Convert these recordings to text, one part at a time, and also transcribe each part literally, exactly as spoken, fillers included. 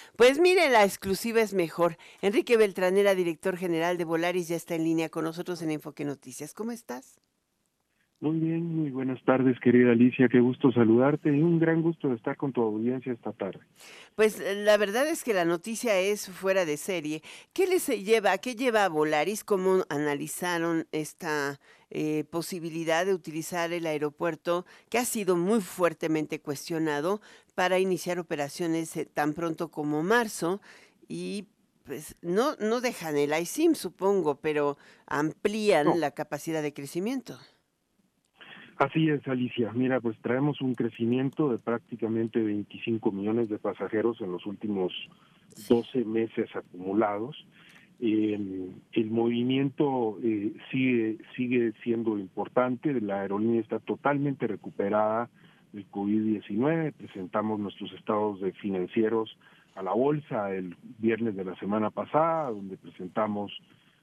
Pues mire, la exclusiva es mejor. Enrique Beltranera, director general de Volaris, ya está en línea con nosotros en Enfoque Noticias. ¿Cómo estás? Muy bien, muy buenas tardes, querida Alicia, qué gusto saludarte y un gran gusto de estar con tu audiencia esta tarde. Pues eh, la verdad es que la noticia es fuera de serie. ¿Qué les eh, lleva, qué lleva a Volaris? ¿Cómo analizaron esta eh, posibilidad de utilizar el aeropuerto que ha sido muy fuertemente cuestionado para iniciar operaciones eh, tan pronto como marzo? Y pues no, no dejan el I S I M, supongo, pero amplían No, la capacidad de crecimiento. así es, Alicia. Mira, pues traemos un crecimiento de prácticamente veinticinco millones de pasajeros en los últimos Sí. doce meses acumulados. Eh, el movimiento eh, sigue sigue siendo importante, la aerolínea está totalmente recuperada del COVID diecinueve, presentamos nuestros estados de financieros a la bolsa el viernes de la semana pasada, donde presentamos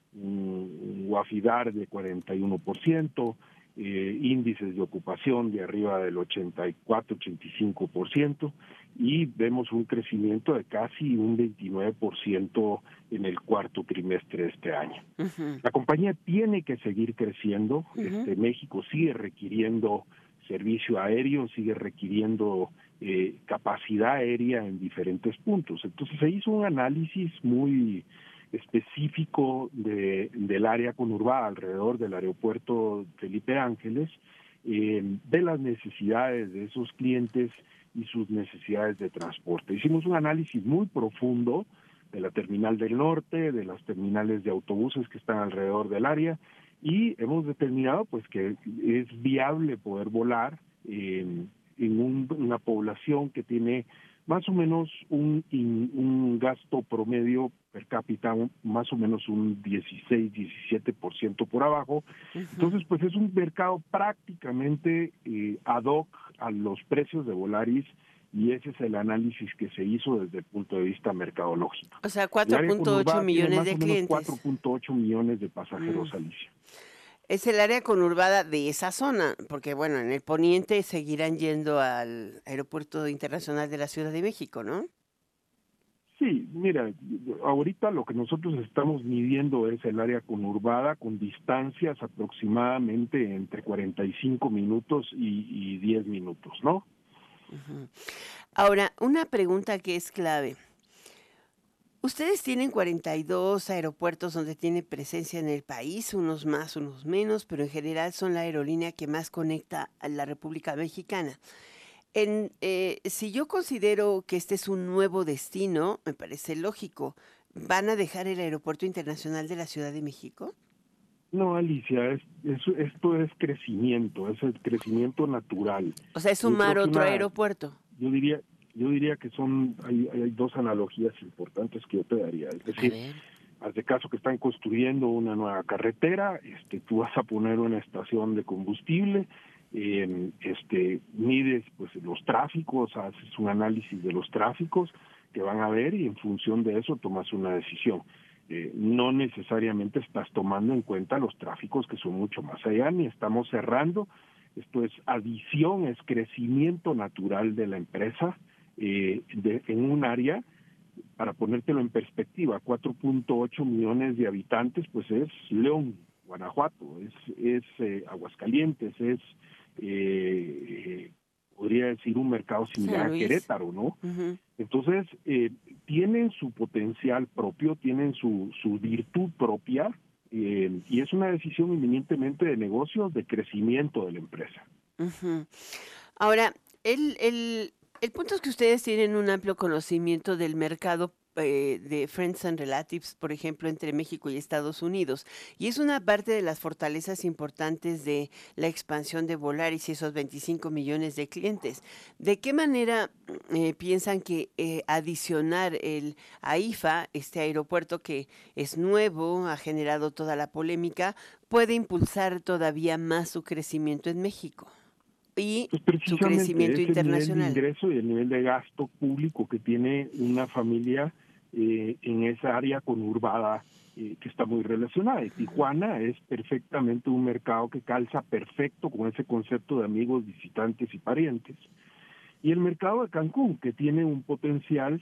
un UAFIDAR de cuarenta y uno por ciento, eh, índices de ocupación de arriba del ochenta y cuatro, ochenta y cinco por ciento, y vemos un crecimiento de casi un veintinueve por ciento en el cuarto trimestre de este año. Ujú, La compañía tiene que seguir creciendo. ujú. Este, México sigue requiriendo servicio aéreo, sigue requiriendo eh, capacidad aérea en diferentes puntos. Entonces se hizo un análisis muy específico de, del área conurbada alrededor del aeropuerto Felipe Ángeles, eh, de las necesidades de esos clientes y sus necesidades de transporte. Hicimos un análisis muy profundo de la terminal del norte, de las terminales de autobuses que están alrededor del área, y hemos determinado pues que es viable poder volar eh, en un, una población que tiene más o menos un, un gasto promedio per cápita un, más o menos un dieciséis, diecisiete por ciento por abajo. Ujú. Entonces, pues es un mercado prácticamente eh, ad hoc a los precios de Volaris, y ese es el análisis que se hizo desde el punto de vista mercadológico. O sea, El cuatro área punto ocho conurbada tiene millones más de o menos cuatro clientes. punto ocho millones de Mm. pasajeros, Alicia. Es el área conurbada de esa zona, porque bueno, en el poniente seguirán yendo al Aeropuerto Internacional de la Ciudad de México, ¿no? Sí, mira, ahorita lo que nosotros estamos midiendo es el área conurbada con distancias aproximadamente entre cuarenta y cinco minutos y, y diez minutos, ¿no? Ujú. Ahora, una pregunta que es clave. Ustedes tienen cuarenta y dos aeropuertos donde tiene presencia en el país, unos más, unos menos, pero en general son la aerolínea que más conecta a la República Mexicana. En, eh, si yo considero que este es un nuevo destino, me parece lógico. ¿Van a dejar el Aeropuerto Internacional de la Ciudad de México? No, Alicia, es, es, esto es crecimiento, es el crecimiento natural. O sea, es Yo creo sumar que otro una, aeropuerto. yo diría, yo diría que son, hay, hay dos analogías importantes que yo te daría. Es A decir, ver. haz de caso que están construyendo una nueva carretera, este, tú vas a poner una estación de combustible, eh, este, mides pues los tráficos, haces un análisis de los tráficos que van a haber y en función de eso tomas una decisión. Eh, no necesariamente estás tomando en cuenta los tráficos que son mucho más allá, ni estamos cerrando. Esto es adición, es crecimiento natural de la empresa eh, de, en un área. Para ponértelo en perspectiva, cuatro punto ocho millones de habitantes, pues es León, Guanajuato, es, es eh, Aguascalientes, es, eh, podría decir, un mercado San similar a Luis. Querétaro, ¿no? Ujú. Entonces, eh, tienen su potencial propio, tienen su, su virtud propia, eh, y es una decisión eminentemente de negocios, de crecimiento de la empresa. Ujú. Ahora, el, el, el punto es que ustedes tienen un amplio conocimiento del mercado eh, de Friends and Relatives, por ejemplo, entre México y Estados Unidos. Y es una parte de las fortalezas importantes de la expansión de Volaris y esos veinticinco millones de clientes. ¿De qué manera mm, eh, piensan que eh, adicionar el AIFA, este aeropuerto que es nuevo, ha generado toda la polémica, puede impulsar todavía más su crecimiento en México y Pues su precisamente crecimiento ese nivel de internacional? ingreso y el nivel de gasto público que tiene una familia eh, en esa área conurbada eh, que está muy relacionada. Y Tijuana es perfectamente un mercado que calza perfecto con ese concepto de amigos, visitantes y parientes. Y el mercado de Cancún, que tiene un potencial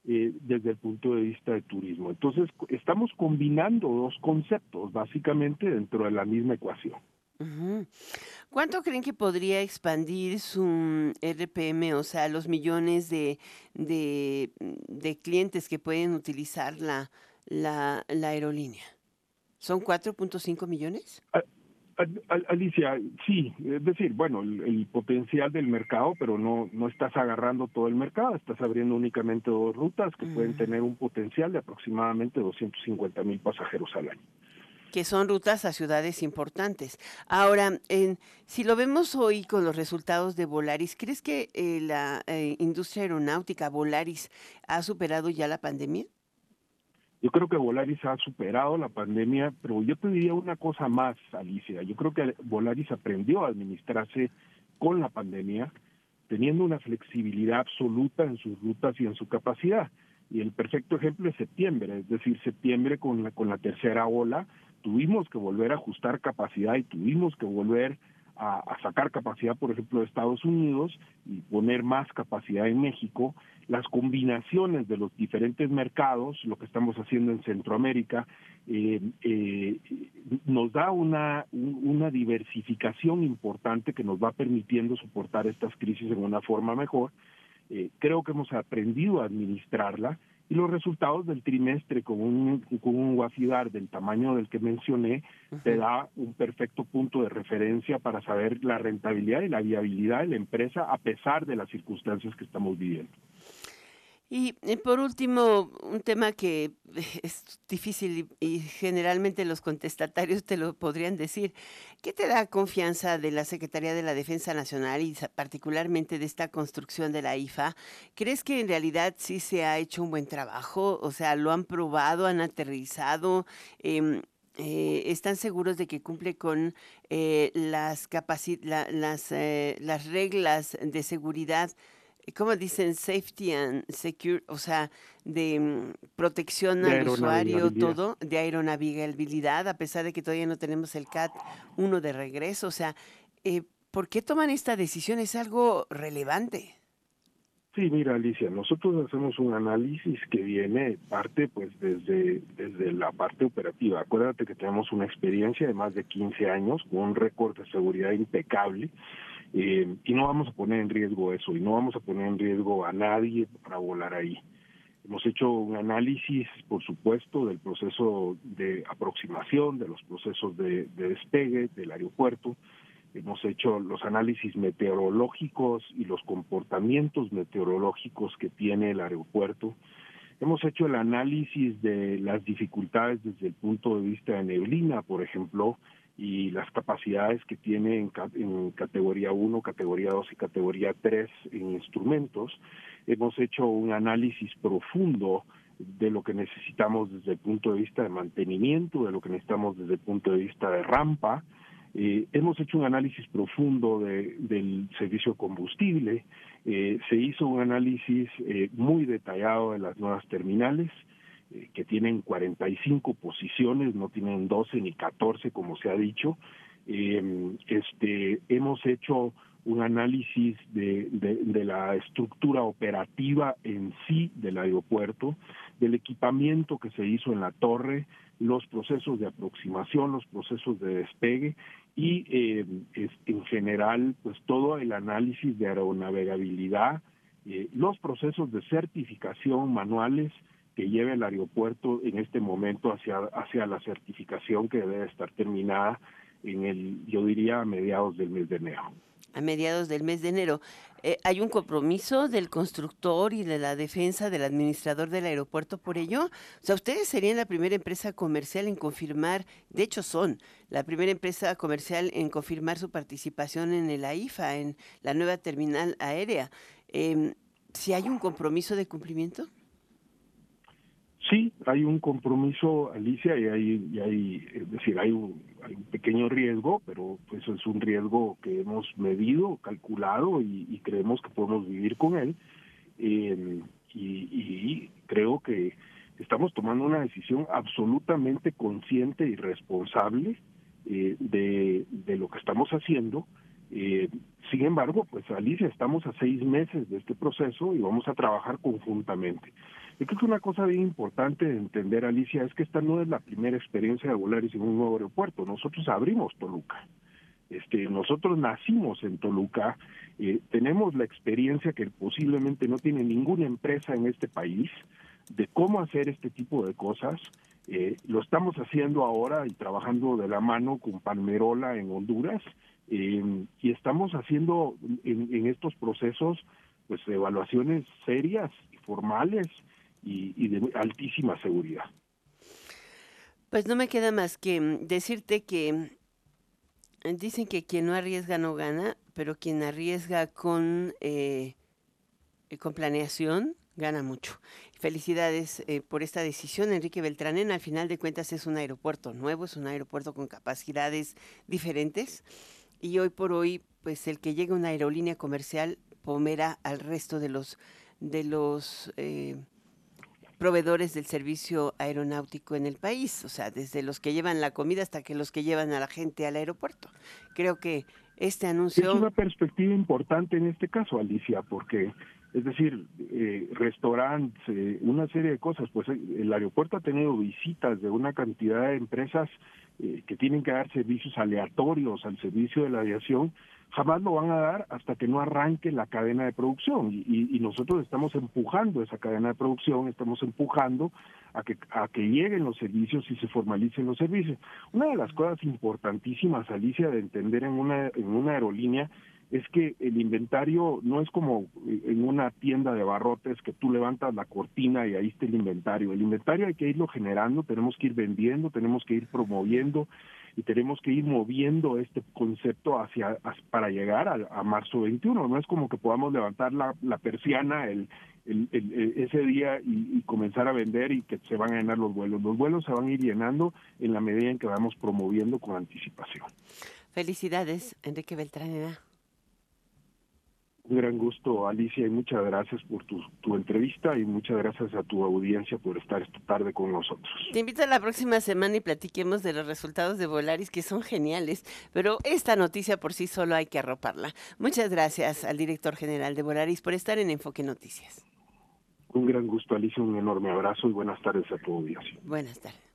eh, desde el punto de vista de turismo. Entonces, estamos combinando dos conceptos, básicamente, dentro de la misma ecuación. Ujú. ¿Cuánto creen que podría expandir su mm, R P M, o sea, los millones de, de, mm, de clientes que pueden utilizar la, la, la aerolínea? ¿Son cuatro punto cinco millones? A- a- Alicia, sí, es decir, bueno, el, el potencial del mercado, pero no, no estás agarrando todo el mercado, estás abriendo únicamente dos rutas que pueden Mm, tener un potencial de aproximadamente doscientos cincuenta mil pasajeros al año. que son rutas a ciudades importantes. Ahora, en- si lo vemos hoy con los resultados de Volaris, ¿crees que eh, la eh, industria aeronáutica Volaris ha superado ya la pandemia? Yo creo que Volaris ha superado la pandemia, pero yo te diría una cosa más, Alicia. Yo creo que Volaris aprendió a administrarse con la pandemia, teniendo una flexibilidad absoluta en sus rutas y en su capacidad. Y el perfecto ejemplo es septiembre, es decir, septiembre con la, con la tercera ola, tuvimos que volver a ajustar capacidad y tuvimos que volver a, a sacar capacidad, por ejemplo, de Estados Unidos y poner más capacidad en México. Las combinaciones de los diferentes mercados, lo que estamos haciendo en Centroamérica, eh, eh, nos da una, una diversificación importante que nos va permitiendo soportar estas crisis en una forma mejor. Eh, creo que hemos aprendido a administrarla y los resultados del trimestre con un, con un WAFIDAR del tamaño del que mencioné te Ujú. da un perfecto punto de referencia para saber la rentabilidad y la viabilidad de la empresa a pesar de las circunstancias que estamos viviendo. Y eh, por último, un tema que es difícil y, y generalmente los contestatarios te lo podrían decir. ¿Qué te da confianza de la Secretaría de la Defensa Nacional y sa- particularmente de esta construcción de la I F A? ¿Crees que en realidad sí se ha hecho un buen trabajo? O sea, ¿lo han probado, han aterrizado? Em, eh, ¿están seguros de que cumple con eh, las, capaci- la- las, eh, las reglas de seguridad? ¿Cómo dicen? Safety and secure, o sea, de mm, protección De al usuario, aeronavegabilidad. todo, de aeronavegabilidad, a pesar de que todavía no tenemos el C A T uno de regreso. O sea, eh, ¿por qué toman esta decisión? Es algo relevante. Sí, mira, Alicia, nosotros hacemos un análisis que viene parte pues desde, desde la parte operativa. Acuérdate que tenemos una experiencia de más de quince años con un récord de seguridad impecable, eh, y no vamos a poner en riesgo eso y no vamos a poner en riesgo a nadie para volar ahí. Hemos hecho un análisis, por supuesto, del proceso de aproximación, de los procesos de, de despegue del aeropuerto. Hemos hecho los análisis meteorológicos y los comportamientos meteorológicos que tiene el aeropuerto. Hemos hecho el análisis de las dificultades desde el punto de vista de neblina, por ejemplo, y las capacidades que tiene en, en categoría uno, categoría dos y categoría tres en instrumentos. Hemos hecho un análisis profundo de lo que necesitamos desde el punto de vista de mantenimiento, de lo que necesitamos desde el punto de vista de rampa. Eh, hemos hecho un análisis profundo de, del servicio de combustible. Eh, se hizo un análisis eh, muy detallado de las nuevas terminales, eh, que tienen cuarenta y cinco posiciones, no tienen doce ni catorce como se ha dicho. Eh, este, hemos hecho un análisis de, de, de la estructura operativa en sí del aeropuerto, del equipamiento que se hizo en la torre, los procesos de aproximación, los procesos de despegue y eh, es, en general pues todo el análisis de aeronavegabilidad, eh, los procesos de certificación manuales que lleve el aeropuerto en este momento hacia, hacia la certificación que debe estar terminada en el, yo diría, a mediados del mes de enero. A mediados del mes de enero. Eh, ¿hay un compromiso del constructor y de la defensa del administrador del aeropuerto por ello? O sea, ustedes serían la primera empresa comercial en confirmar, de hecho son la primera empresa comercial en confirmar su participación en el A I F A, en la nueva terminal aérea. Em, ¿si hay un compromiso de cumplimiento? Sí, hay un compromiso, Alicia, y hay, y hay es decir, hay un, hay un pequeño riesgo, pero pues es un riesgo que hemos medido, calculado y, y creemos que podemos vivir con él. Eh, y, y creo que estamos tomando una decisión absolutamente consciente y responsable eh, de, de lo que estamos haciendo. Eh, sin embargo, pues Alicia, estamos a seis meses de este proceso y vamos a trabajar conjuntamente. Yo creo que una cosa bien importante de entender, Alicia, es que esta no es la primera experiencia de Volaris en un nuevo aeropuerto. Nosotros abrimos Toluca. Este, nosotros nacimos en Toluca, eh, tenemos la experiencia que posiblemente no tiene ninguna empresa en este país de cómo hacer este tipo de cosas. Eh, lo estamos haciendo ahora y trabajando de la mano con Palmerola en Honduras, eh, y estamos haciendo en, en estos procesos pues evaluaciones serias y formales y, y de altísima seguridad. Pues no me queda más que mm, decirte que mm, dicen que quien no arriesga no gana, pero quien arriesga con, eh, eh, con planeación gana mucho. Felicidades eh, por esta decisión, Enrique Beltranena. Al final de cuentas es un aeropuerto nuevo, es un aeropuerto con capacidades diferentes y hoy por hoy, pues el que llegue a una aerolínea comercial pomera al resto de los de los eh, proveedores del servicio aeronáutico en el país, o sea, desde los que llevan la comida hasta que los que llevan a la gente al aeropuerto. Creo que este Es anuncio, una perspectiva importante en este caso, Alicia, porque, es decir, eh, restaurantes, eh, una serie de cosas, pues eh, el aeropuerto ha tenido visitas de una cantidad de empresas eh, que tienen que dar servicios aleatorios al servicio de la aviación, jamás lo van a dar hasta que no arranque la cadena de producción. Y, y, y nosotros estamos empujando esa cadena de producción, estamos empujando a que, a que lleguen los servicios y se formalicen los servicios. Una de las cosas importantísimas, Alicia, de entender en una, en una aerolínea es que el inventario no es como en una tienda de barrotes que tú levantas la cortina y ahí está el inventario. El inventario hay que irlo generando, tenemos que ir vendiendo, tenemos que ir promoviendo y tenemos que ir moviendo este concepto hacia para llegar a, a marzo veintiuno. No es como que podamos levantar la, la persiana el, el, el, el, ese día y, y comenzar a vender y que se van a llenar los vuelos. Los vuelos se van a ir llenando en la medida en que vamos promoviendo con anticipación. felicidades, Enrique Beltranena. Un gran gusto, Alicia, y muchas gracias por tu, tu entrevista y muchas gracias a tu audiencia por estar esta tarde con nosotros. Te invito a la próxima semana y platiquemos de los resultados de Volaris, que son geniales, pero esta noticia por sí solo hay que arroparla. Muchas gracias al director general de Volaris por estar en Enfoque Noticias. Un gran gusto, Alicia, un enorme abrazo y buenas tardes a tu audiencia. Buenas tardes.